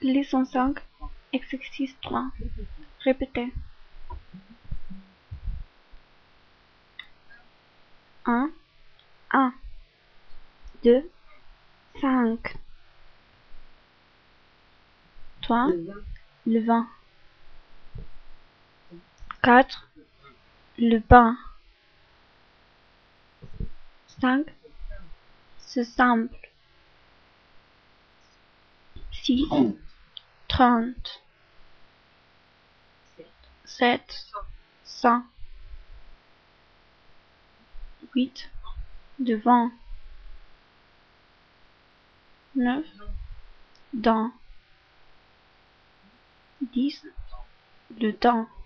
Leçon 5, exercice 3. Répétez. 1, 1, 2, 5. 3, le vin. 4, le pain. 5, c'est simple. 6, 30. 7, 100. 8, devant. 9, dans. 10, le temps.